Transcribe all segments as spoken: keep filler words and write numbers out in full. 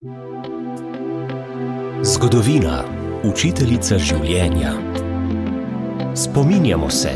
Zgodovina, učiteljica življenja. Spominjamo se.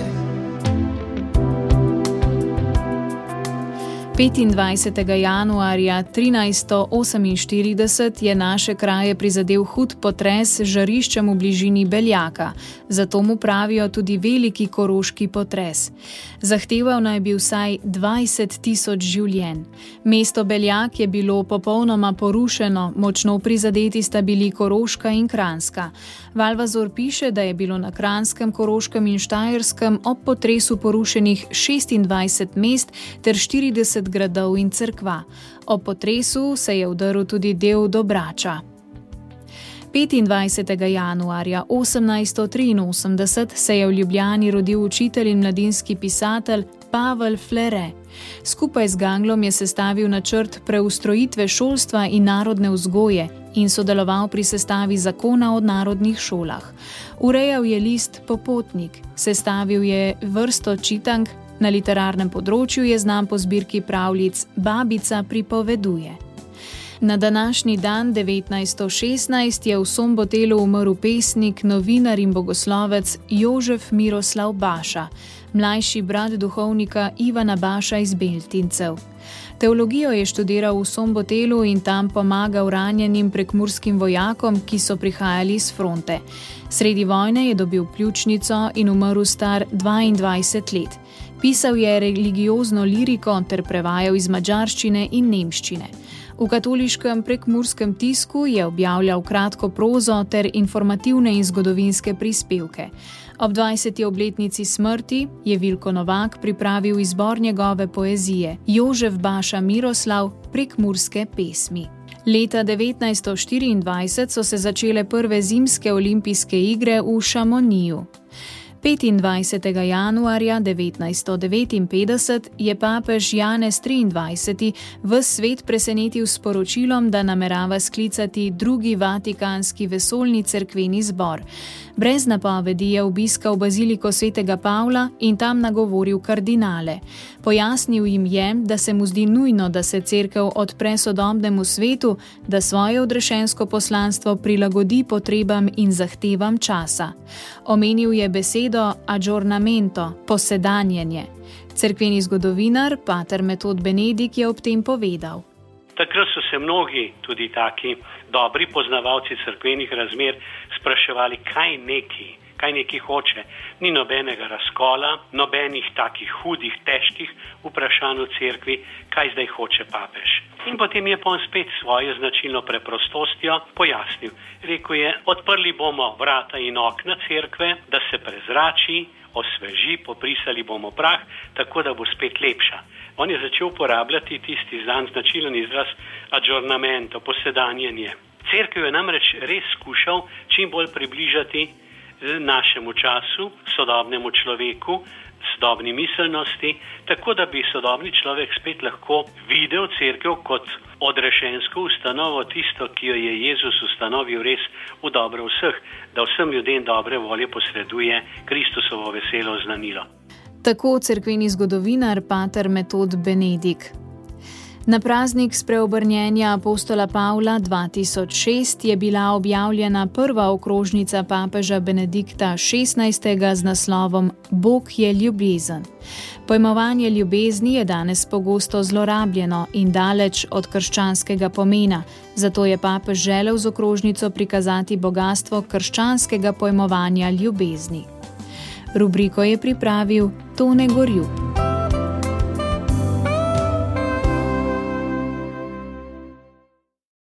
petindvajsetega januarja trinajststo oseminštirideset je naše kraje prizadel hud potres z žariščem v bližini Beljaka, zato mu pravijo tudi veliki koroški potres. Zahteval naj bi vsaj dvajset tisoč življenj. Mesto Beljak je bilo popolnoma porušeno, močno prizadeti sta bili Koroška in Kranjska. Valvazor piše, da je bilo na Kranjskem, Koroškem in Štajerskem ob potresu porušenih šestindvajset mest ter štirideset gradov in cerkva. Ob potresu se je udrl tudi del Dobrača. petindvajsetega januarja osemnajststo triinosemdeset se je v Ljubljani rodil učitelj in mladinski pisatelj Pavel Flere. Skupaj z Ganglom je sestavil načrt preustrojitve šolstva in narodne vzgoje in sodeloval pri sestavi zakona o narodnih šolah. Urejal je list Popotnik, sestavil je vrsto čitank, na literarnem področju je znan po zbirki pravljic Babica pripoveduje. Na današnji dan devetnajststo šestnajst je v Sombotelu umrl pesnik, novinar in bogoslovec Jožef Miroslav Baša, mlajši brat duhovnika Ivana Baša iz Beltincev. Teologijo je študiral v Sombotelu in tam pomagal ranjenim prekmurskim vojakom, ki so prihajali s fronte. Sredi vojne je dobil pljučnico in umrl star dvaindvajset let. Pisal je religiozno liriko ter prevajal iz madžarščine in nemščine. V katoliškem prekmurskem tisku je objavljal kratko prozo ter informativne in zgodovinske prispevke. Ob dvajseti obletnici smrti je Vilko Novak pripravil izbor njegove poezije Jožef Baša Miroslav, prekmurske pesmi. Leta devetnajststo štiriindvajset so se začele prve zimske olimpijske igre v Šamoniju. petindvajsetega januarja devetnajststo devetinpetdeset je papež Janez triindvajseti ves svet presenetil s sporočilom, da namerava sklicati drugi vatikanski vesoljni cerkveni zbor. Brez napovedi je obiskal baziliko svetega Pavla in tam nagovoril kardinale. Pojasnil jim je, da se mu zdi nujno, da se cerkev odpre sodobnemu svetu, da svoje odrešensko poslanstvo prilagodi potrebam in zahtevam časa. Omenil je besedo aggiornamento, posedanjenje. Cerkveni zgodovinar pater Metod Benedik je ob tem povedal. Takrat so se mnogi, tudi taki dobri poznavalci cerkvenih razmer, spraševali, kaj neki, kaj neki hoče. Ni nobenega razkola, nobenih takih hudih, težkih vprašanj v cerkvi, kaj zdaj hoče papež. In potem je pa on spet svojo značilno preprostostjo pojasnil. Rekel je, odprli bomo vrata in okna cerkve, da se prezrači, osveži, poprisali bomo prah, tako da bo spet lepša. On je začel uporabljati tisti znan značilen izraz aggiornamento, posedanjenje. Cerkev je namreč res skušal čim bolj približati našemu času, sodobnemu človeku, sodobni miselnosti, tako da bi sodobni človek spet lahko videl cerkev kot odrešensko ustanovo, tisto, ki jo je Jezus ustanovil res v dobro vseh, da vsem ljudem dobre volje posreduje Kristusovo veselo znanilo. Tako cerkveni zgodovinar pater Metod Benedik. Na praznik spreobrnjenja apostola Pavla dva tisoč šest je bila objavljena prva okrožnica papeža Benedikta šestnajstega z naslovom Bog je ljubezen. Pojmovanje ljubezni je danes pogosto zlorabljeno in daleč od krščanskega pomena, zato je papež želel z okrožnico prikazati bogastvo krščanskega pojmovanja ljubezni. Rubriko je pripravil Tone Gorjup.